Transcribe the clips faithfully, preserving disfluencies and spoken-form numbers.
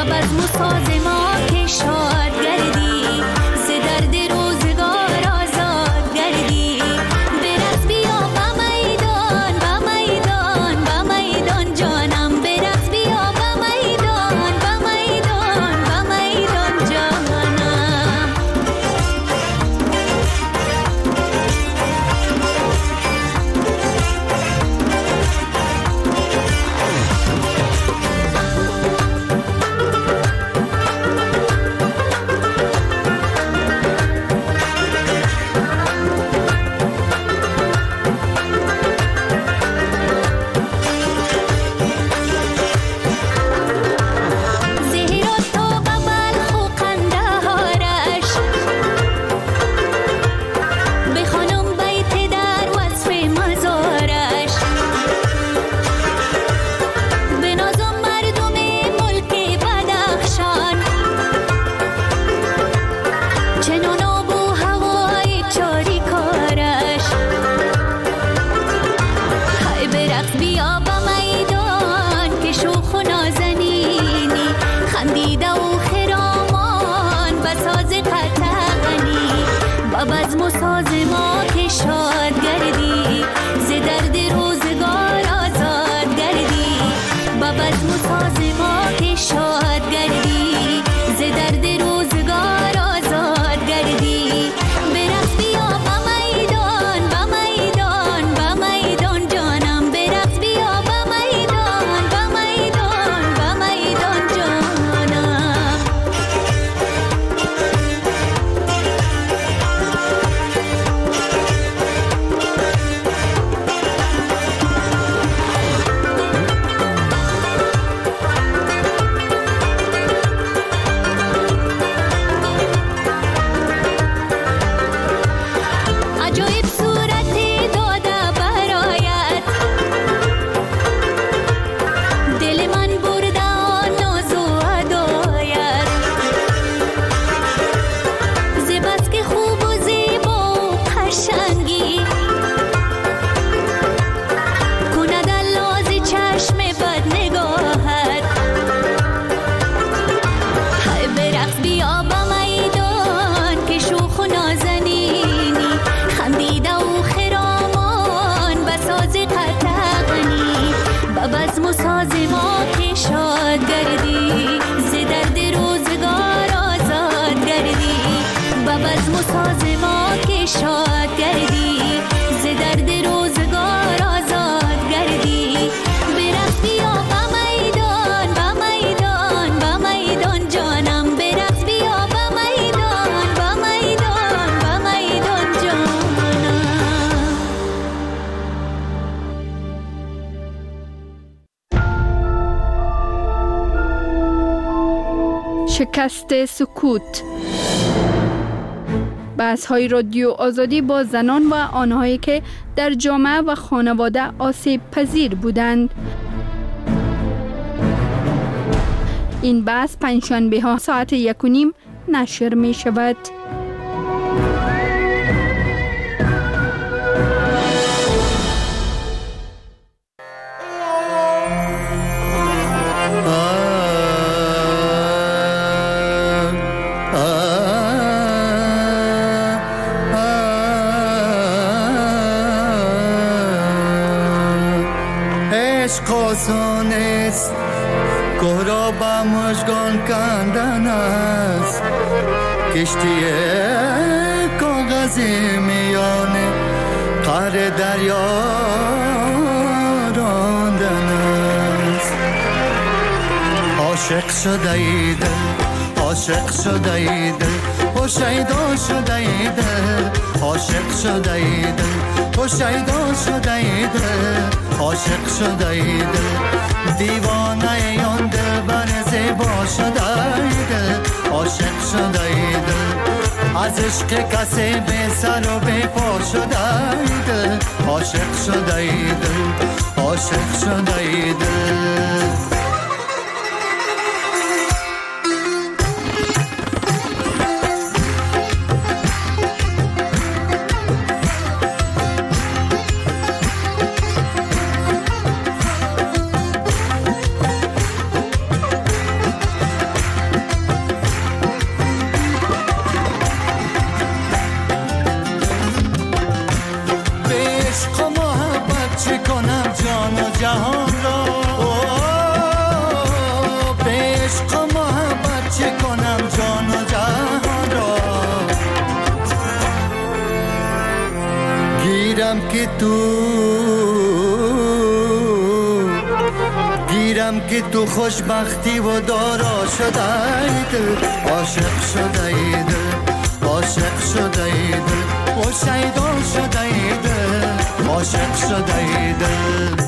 بزم و ساز ما که شاد گردی، ز درد روزگار آزاد گردی. برقص بیا با میدان، با میدان، با میدان جانم. برقص بیا با میدان، با میدان، با میدان جانم. بزم و ساز ما که شاد گردی، ز درد روزگار آزاد گردی. با بزم و ساز ما که شاد گردی، ز درد روزگار آزاد گردی. برقص بیا با میدان، با میدان، با میدان جانم. برقص بیا با میدان، با میدان، با میدان جانم. عجایب صورت داده برایت، دل من برده آن ناز و هدایت. ز بس که خوب و زیبا و قشنگی، کند الاز چشم بد نگاهت. های برقص بیا با میدان که شوخ و نازنینی، خندیده و خرامان بساز قطغنی. با بزم و ساز ما که شاد گردی، ز درد روزگار آزاد گردی. با بزم و ساز ما که شاد گردی، ز درد روزگار آزاد گردی. برقص بیا با میدان، با میدان، با میدان جانم. برقص بیا با میدان، با میدان، با میدان جانم. شکست سکوت. بحث‌های رادیو آزادی با زنان و آنهایی که در جامعه و خانواده آسیب پذیر بودند. این بحث پنجشنبه ها ساعت یک و نیم نشر می شود. آسان است، گهرا با مژگان کندن است، کشتی کاغذی میانه قعر دریا راندن است. عاشق شده ای دل، عاشق شده ای دل، و شیدا شده ای دل، عاشق شده ای دل، و شیدا شده ای دل، عاشق شده ای دل، دیوانه آن دل بر زیبا شده ای دل، عاشق شده ای دل، از عشق کسی بی سر و بی پا شده ای دل، عاشق شده ای دل، عاشق شده ای دل. که تو گیرم که تو خوشبختی و دارا شده ای دل عاشق شده ای دل عاشق شده ای دل و شیدا شده ای دل عاشق شده ای دل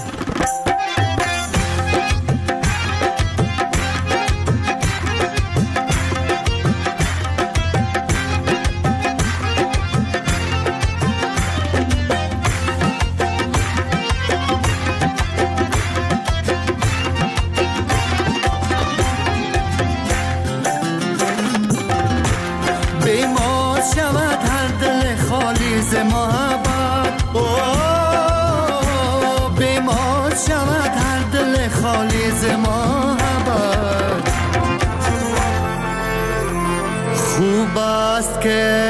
خوب است که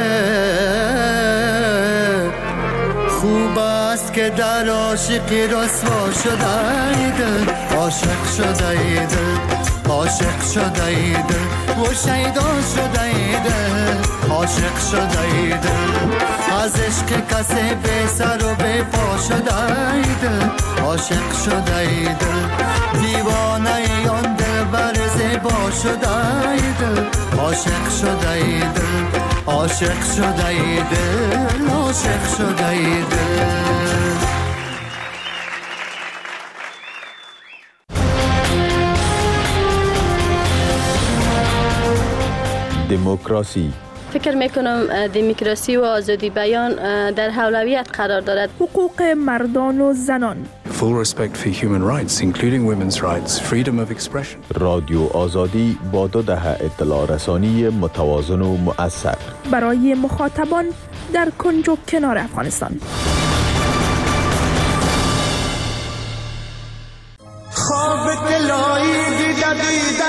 خوب است که در عاشقی رسوا شده ای دل عاشق شده ای دل عاشق شده ای دل و شیدا شده ای دل عاشق شده ای دل از عشق کسی به سر و به پا شده ای دل عاشق شده ای دل دیوانه ای آن دل بر زیبا شده ای دل عاشق شده ای دل عاشق شده ای دل عاشق شده ای دل دموکراسی. فکر میکنم دموکراسی و آزادی بیان در اولویت قرار دارد. حقوق مردان و زنان. Full respect for human rights, including women's rights, freedom of expression. رادیو آزادی با دو دهه اطلاع رسانی متوازن و مؤثر برای مخاطبان در کنج و کنار افغانستان. خواب دلایی دیده دیده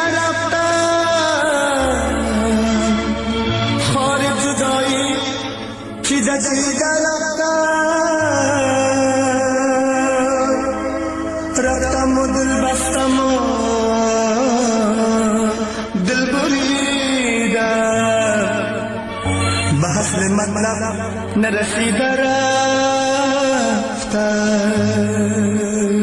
رفتن خار جدایی دیده دیده رفتن رفتم و دل بستم و دل بریدم به حسن مطلب نرسیده رفتم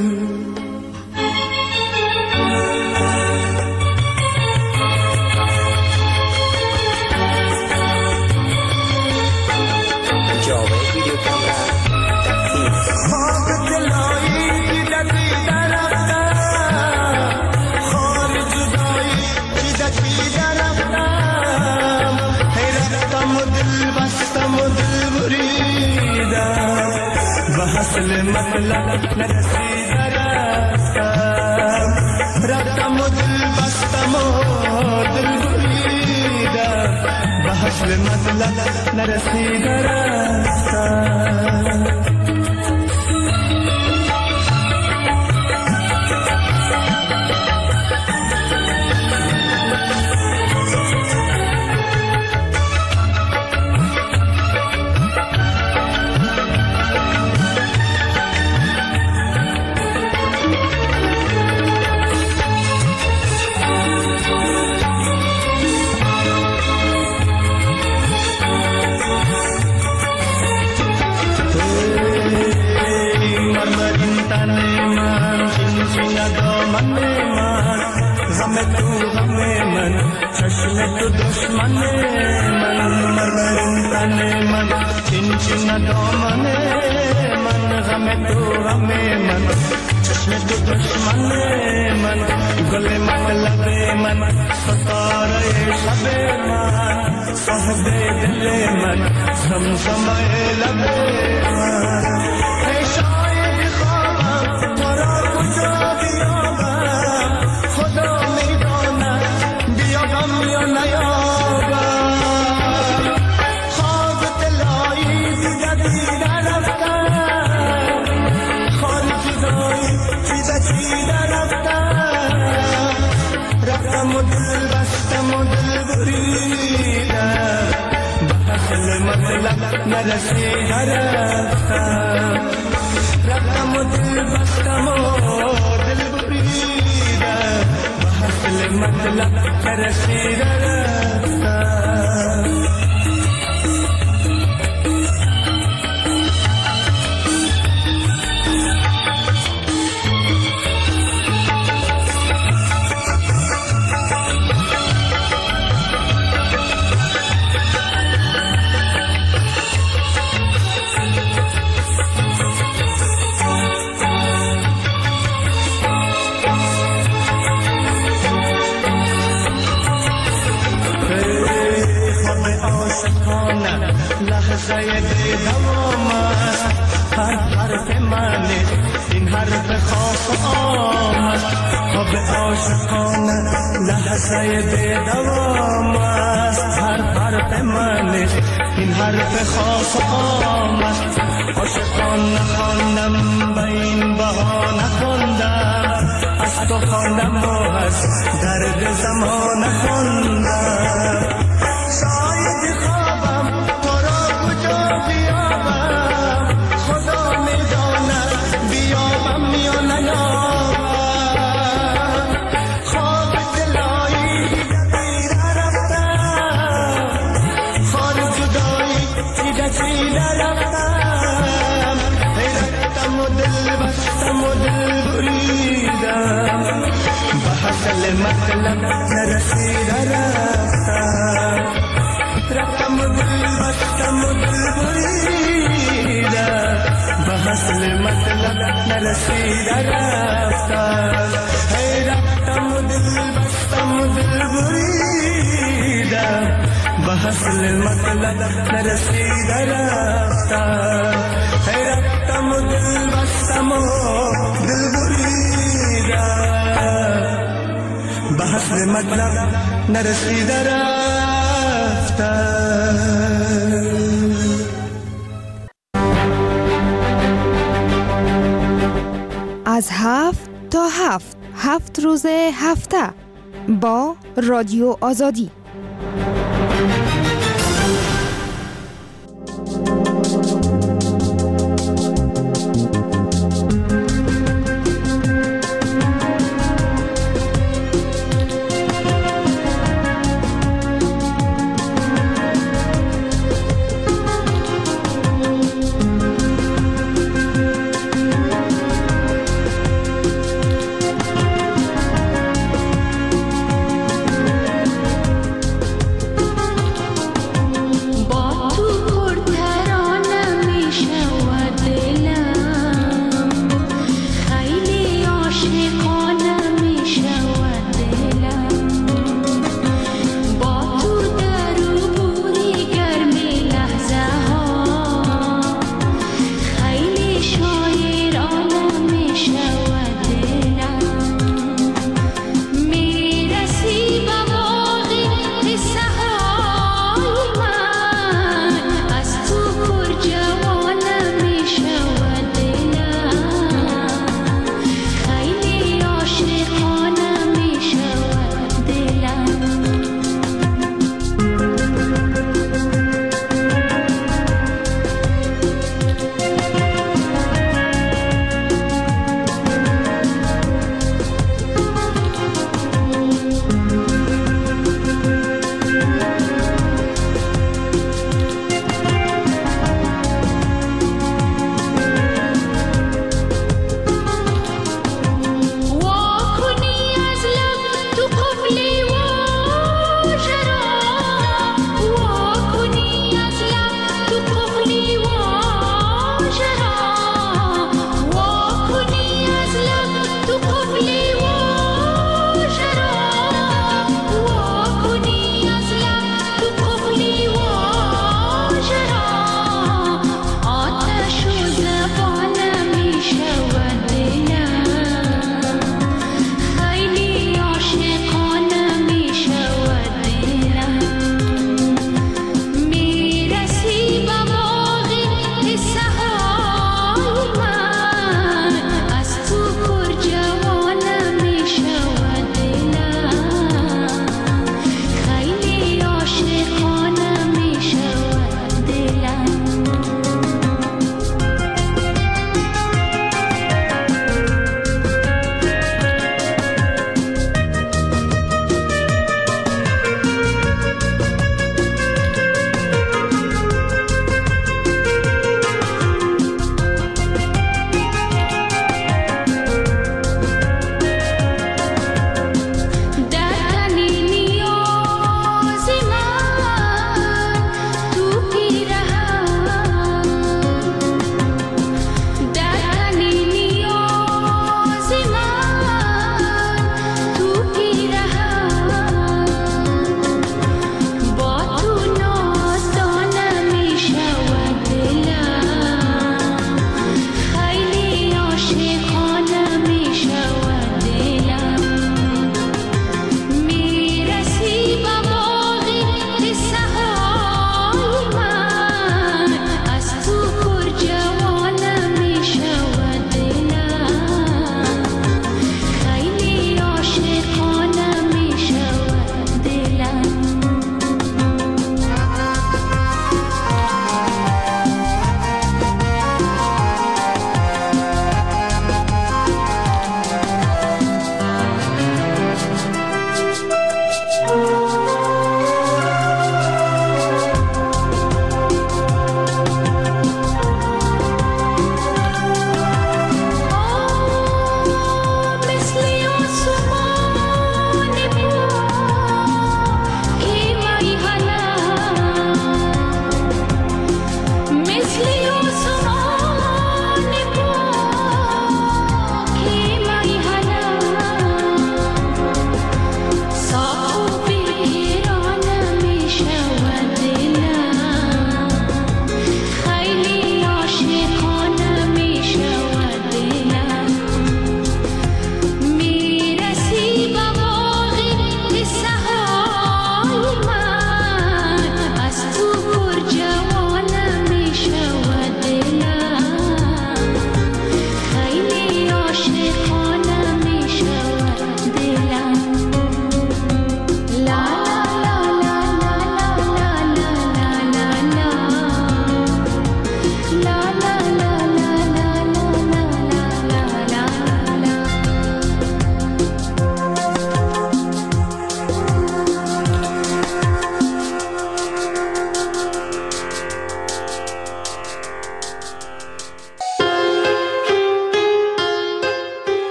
حاصل مطلب نرسیده رفتم رفتم و دل بستم و دل بریدم به حاصل مطلب نرسیده رفتم چشم تو دشمن من مرمرون تن من چین چین دامن من غم تو غم من چشم تو دشمن من گل مطلب من ستاره شب من صاحب دل من زمزمه لب من ای شاید خوابم تو را کجا بیابم خدا میداند بیابم یا نیابم خواب دلایی دیده دیده رفتم خال جدایی چیده چیده رفتم رفتم و دل بستم و دل بریدم به حاصل مطلب نرسیده رفتم رفتم و دل بستم و دل بریدم به حاصل مطلب نرسیده رفتم لحظه دوام است، هر حرف من این حرف خاص آمد. خواب عاشقانه لحظه دوام است، هر حرف من این حرف خاص آمد. عاشقان نخواندم به این بها نخواندم، از تو خواندم و از درد زمان نخواندم. شاید خوابم تو را کجا بیابم، خدا میداند بیابم یا نیابم. خواب دلایی دیده رفتم، خار جدایی چیده چیده رفتم. حیرتم و دل بستم و دل بریدم، به حاصل مطلب نرسیده رفتم. رفتم و دل بستم و دل بریدم، به حاصل مطلب نرسیده رفتم. هی رفتم و دل بستم و دل بریدم، به حاصل مطلب نرسیده رفتم. هی رفتم و دل بستم و دل بریدم، به حاصل مطلب نرسیده رفتم. از هفت تا هفت هفت روز هفته با رادیو آزادی.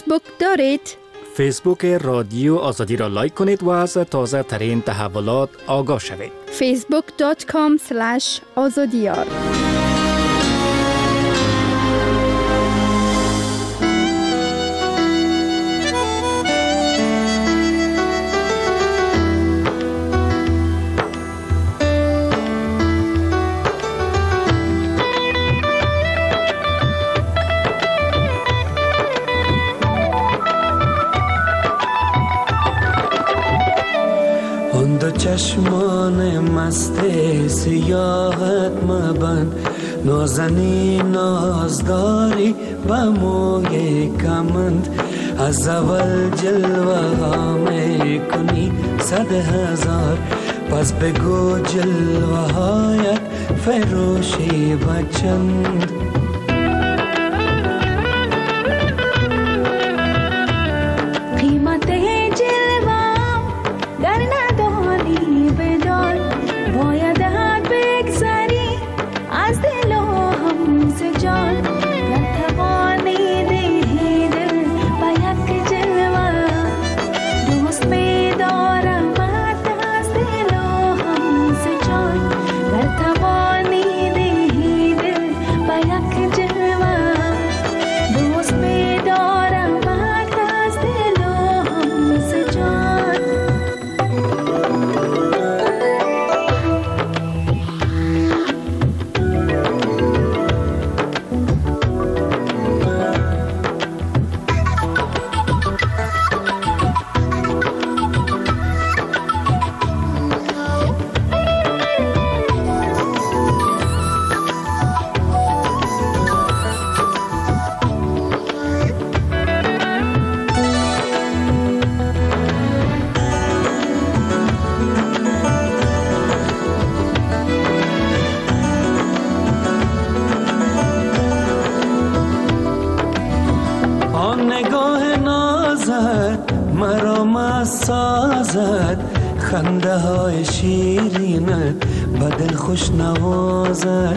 فیسبوک دارید؟ فیسبوک رادیو آزادی را لایک کنید و از تازه ترین تحولات آگاه شوید. فیسبوک دات کام اسلش آزادیار. چشمان مست سیاحت مبند، نازنی نازداری با موی کمند، از اول جلوه ها می کنی صد هزار، پس بگو جلوه هایت فروشی بچند. خنده های شیرینت به دل خوش نوازد،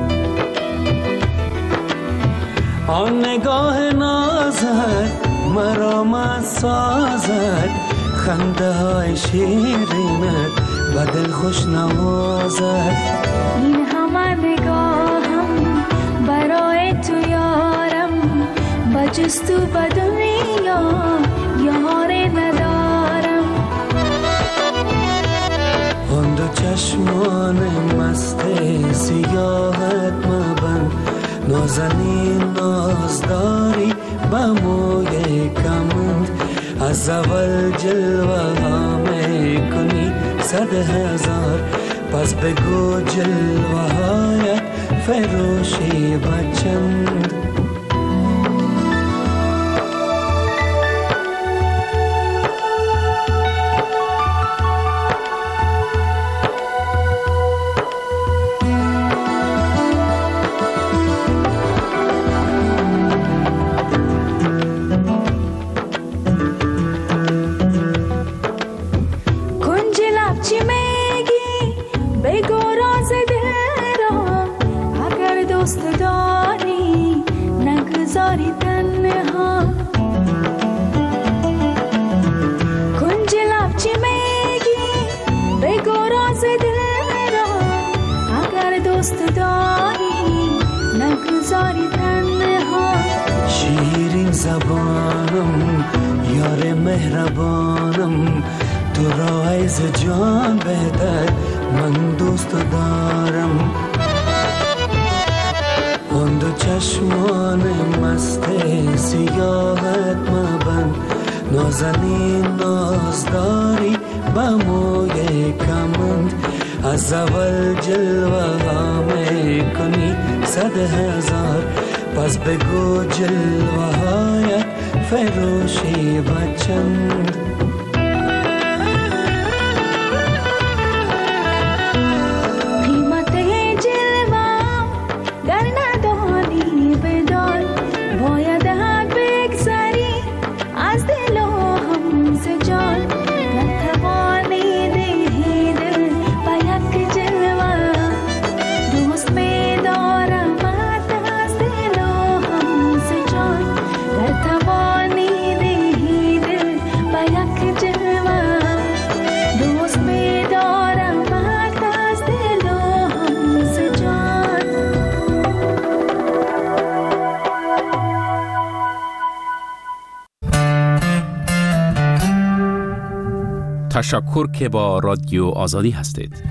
آن نگاه نازت مرا مست سازد، خنده های شیرینت به دل خوش نوازد. این همه نگاهم برای تو یارم، بجز تو به دنیا یاری ندارم. آن دو چشمان مست سیاحت مبند، نازنین نازداری با موی کمند، از اول جلوه ها می کنی صد هزار، پس بگو جلوه هایت فروشی بچند. شیرین زبانم یار مهربانم، تو را از جان بهتر من دوست دارم. آن دو چشمان مست سیاحت مبند، نازنین نازداری با موی کمند، از اول جلوه ها می کنی صد هزار، پس بگو جلوه هایت فروشی بچند. قیمت جلوه گر ندانی بدان، باید حد بگذری از دل و همز جان. نتوانی دهی دل با یک جلوه، دوست می دارم از دل و همز جان. نتوانی تشکر که با رادیو آزادی هستید.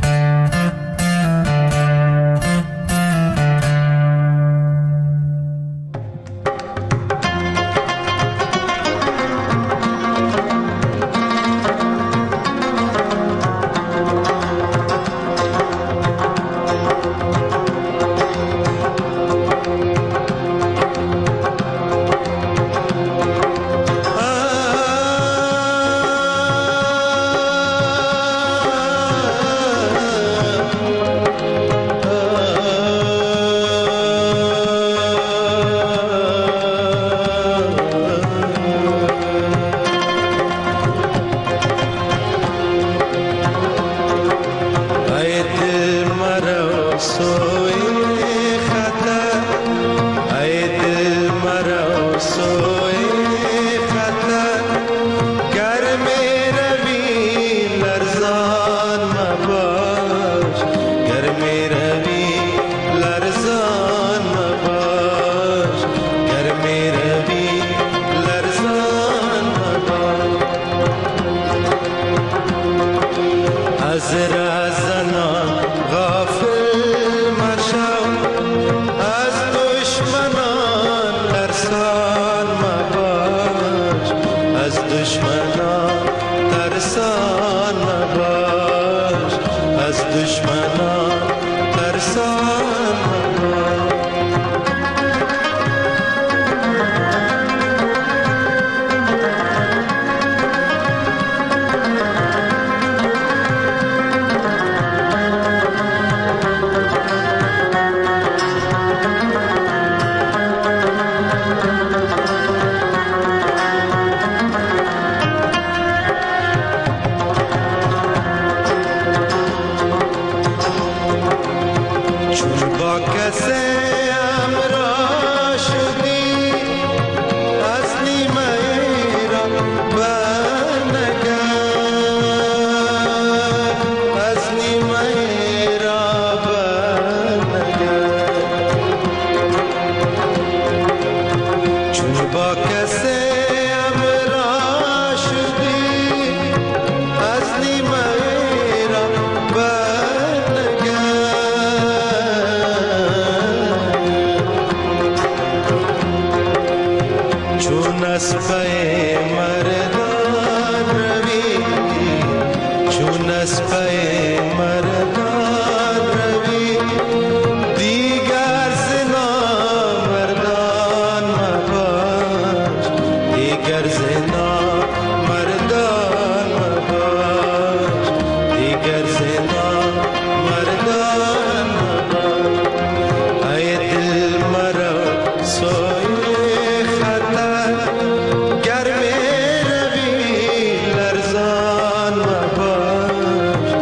گر می روی لرزان مباش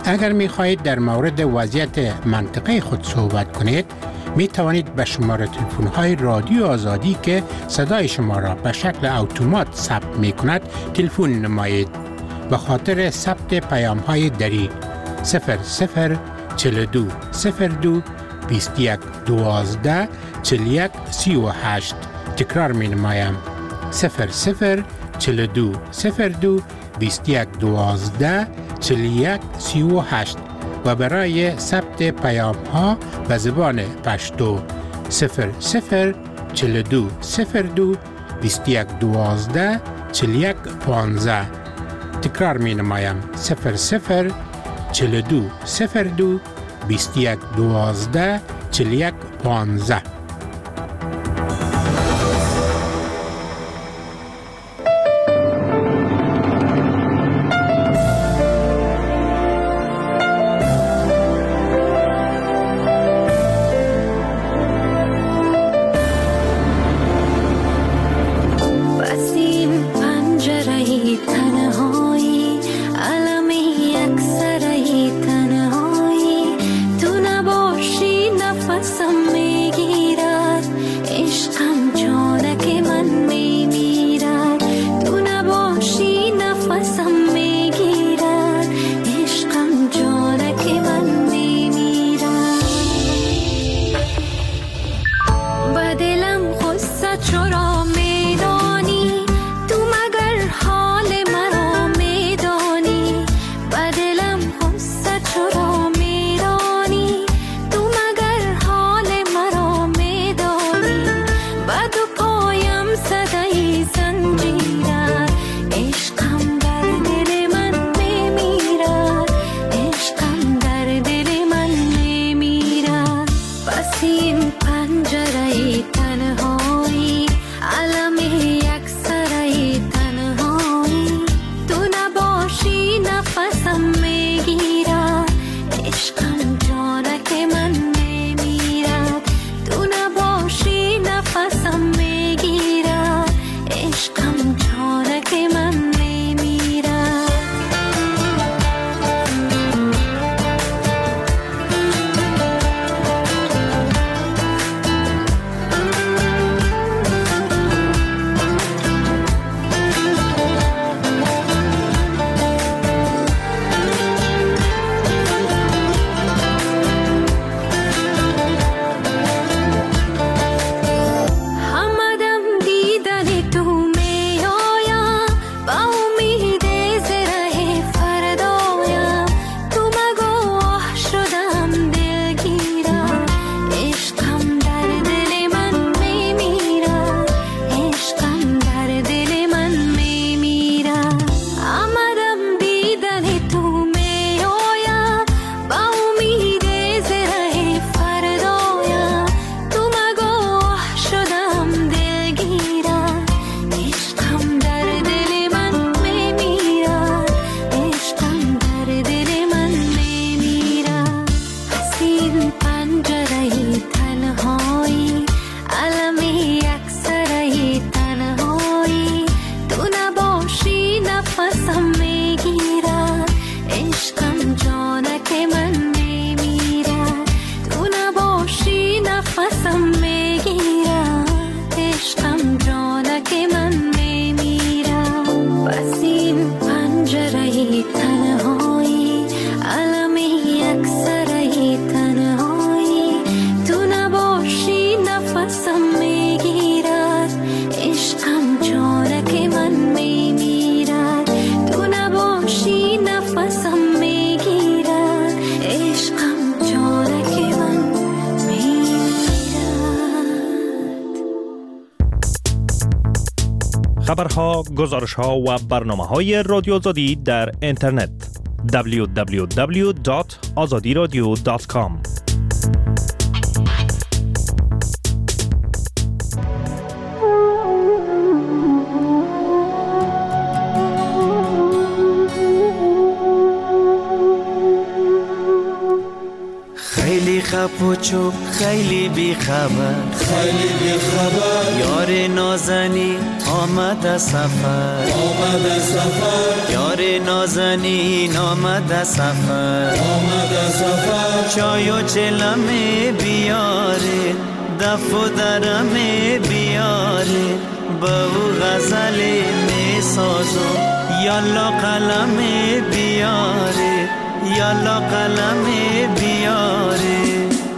اگر می خواهید در مورد وضعیت منطقه خود صحبت کنید، می توانید به شماره تلفن های رادیو آزادی که صدای شما را به شکل اتومات ثبت می کند تلفن نمایید. به خاطر ثبت پیام های دری صفر صفر چهل و دو صفر دو بیست و یک دوازده چهل و یک سی و هشت. تکرار می نمایم صفر صفر چهل و دو صفر دو بیست و یک دوازده چهل و یک سی و هشت و برای ثبت پیام ها به زبان پشتو صفر صفر چهل و دو صفر دو بیست و یک دوازده چهل و یک پانزده. تکرار می نمایم صفر صفر چهل و دو صفر دو بیست و یک دوازده چهل و یک پانزده. خبرها، گزارش‌ها و برنامه‌های رادیو آزادی در اینترنت دبلیو دبلیو دبلیو دات آزادی رادیو دات کام. خیلی خپ و چوب خیلی بی خبر، خیلی بی خبر. یار نازنین آمد سفر، آمد سفر. یار نازنین آمد سفر، آمد سفر. چای و چلمه بیاره، دف و درمه بیاره، با او غزل می سازم. یالا قلم بیاره، یالا قلم بیاره.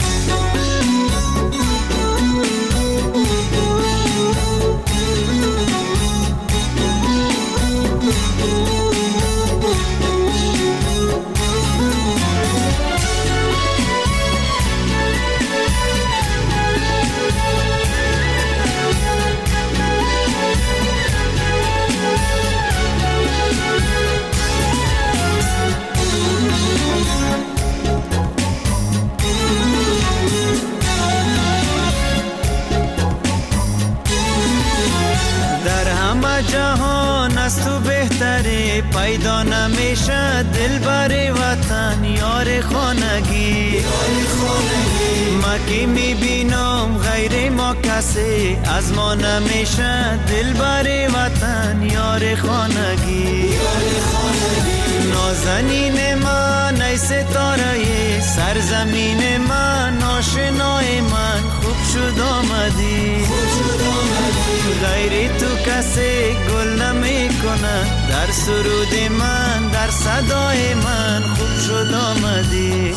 جهان از تو بهتره، پیدا نمیشه دلبر وطن یار خانگی. ما که میبینم غیر ما کسی، از ما نمیشه دلبر وطن یار خانگی. نازنین من ای ستاره سرزمین من، آشنای من خوب شد آمدی. غیر تو کسی گل نمی کنه، در سرود من در صدای من خوب شد آمدی.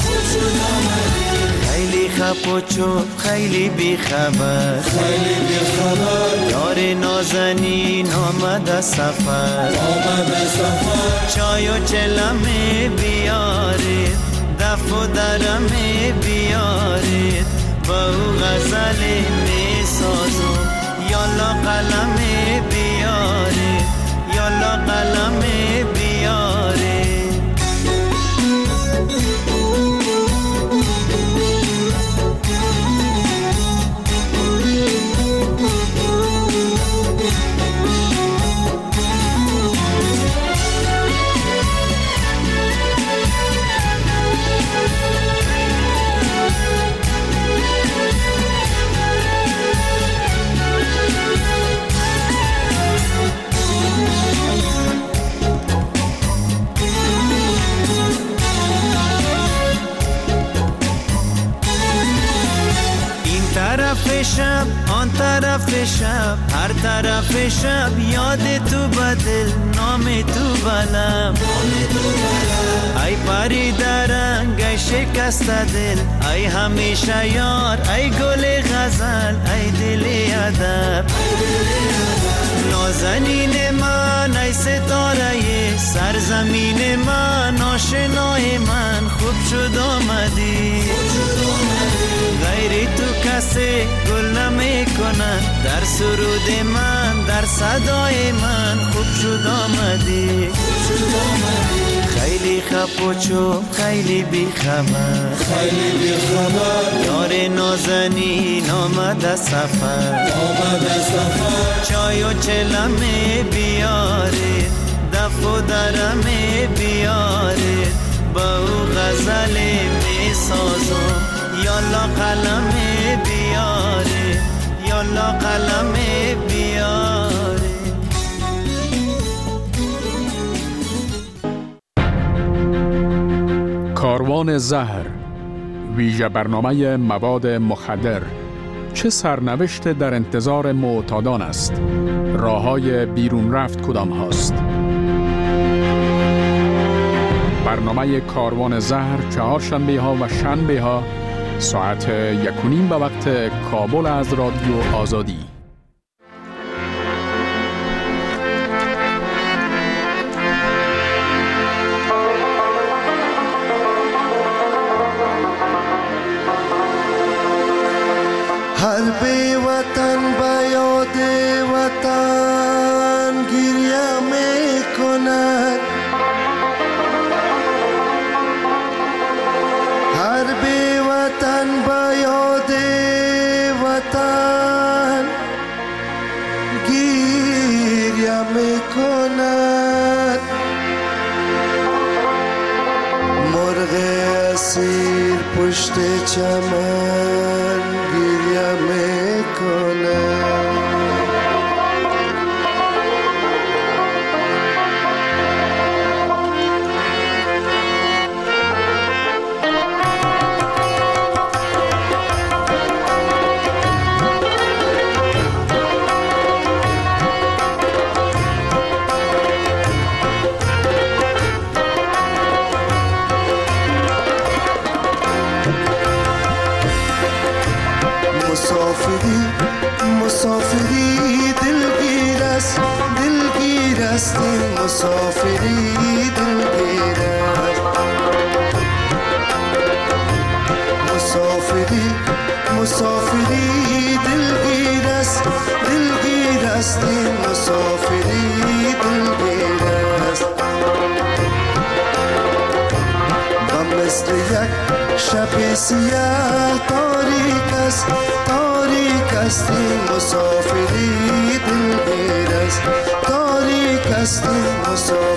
خیلی خپ و چوب خیلی بی خبر، خیلی بی خبر. یار نازنین آمد سفر، آمد سفر. چای و چلمه بیارید، دف و درمه بیارید، با او غزل می سازم. یالا قلم بیاره، یالا قلم بیاره. شب آن طرف شب، هر طرف شب یاد تو بدل، نام تو بلم. ای پری درنگ ای شکست دل، ای همیشه یار ای گل غزل، ای دل ادب. نازنین من ای ستاره سرزمین من، آشنای من خوب شد آمدی. غیر تو کسی گل نمی کنن، در سرود من در صدای من خوب شد آمدی. خیلی خپ و چوب خیلی بی خبر، خیلی بی خبر. یار نازنین آمد سفر، آمد سفر. چای و چلمه بیاره، دف و درمه بیاره، با او غزل می سازم. یالا قلم بیاره، یالا قلم بیاره. کاروان زهر، ویژه برنامه مواد مخدر. چه سرنوشت در انتظار معتادان است؟ راه‌های بیرون رفت کدام هاست؟ برنامه کاروان زهر چهارشنبه ها و شنبه ها ساعت یک و نیم به وقت کابل از رادیو آزادی. هر بی وطن به یاد وطن گریه می کند، هر بی وطن به یاد وطن پشت چمن گریه میکنم. مسافری مسافری دلگیر است، دلگیر است این مسافری دلگیر است. مسافری مسافری دلگیر است، دلگیر است این مسافری دلگیر است. و مثل یک شب سیاه تاریک است، تاریک است این مسافری دلگیر است، تاریک است این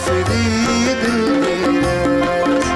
مسافری دلگیر است.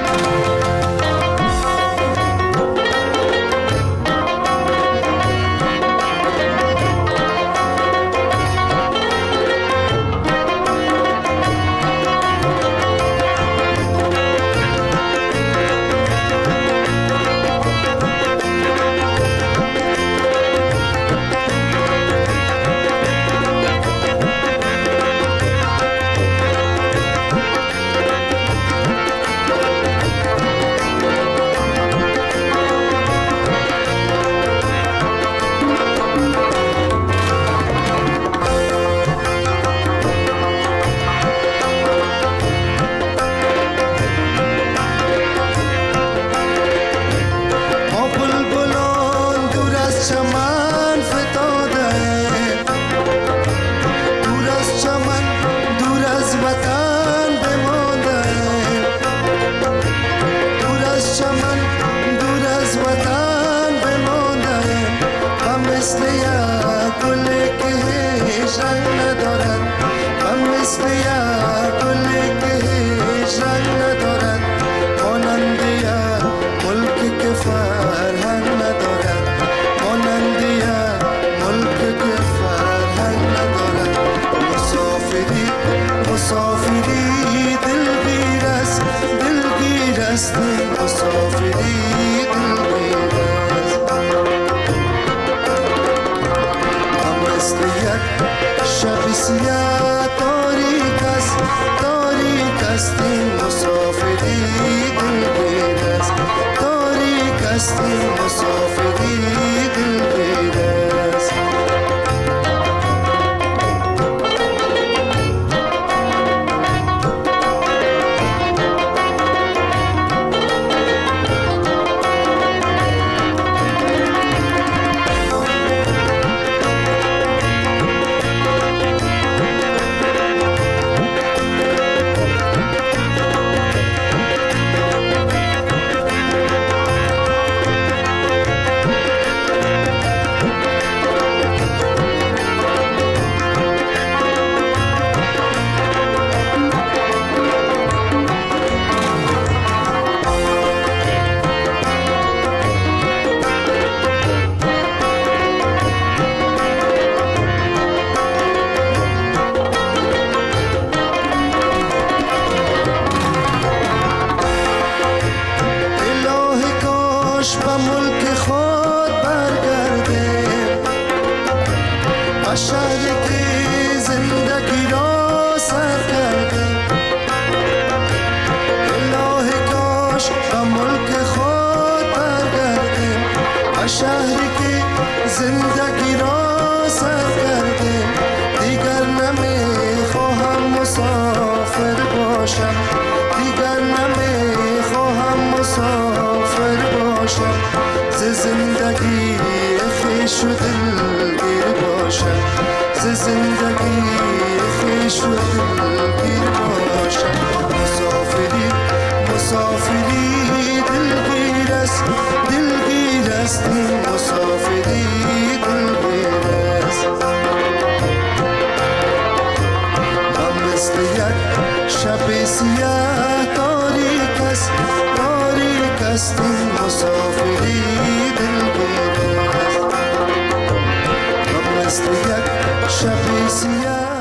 شب سیاه تاریک است، تاریک است این مسافری دلگیر است غم مثل یک شب سیاه